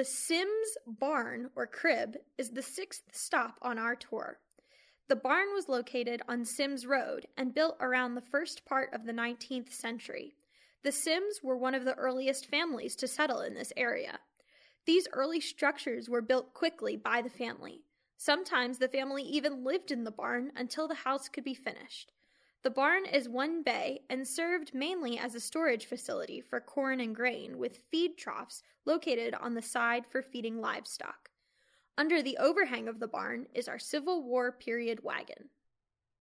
The Sims Barn, or Crib, is the sixth stop on our tour. The barn was located on Sims Road and built around the first part of the 19th century. The Sims were one of the earliest families to settle in this area. These early structures were built quickly by the family. Sometimes the family even lived in the barn until the house could be finished. The barn is one bay and served mainly as a storage facility for corn and grain, with feed troughs located on the side for feeding livestock. Under the overhang of the barn is our Civil War period wagon.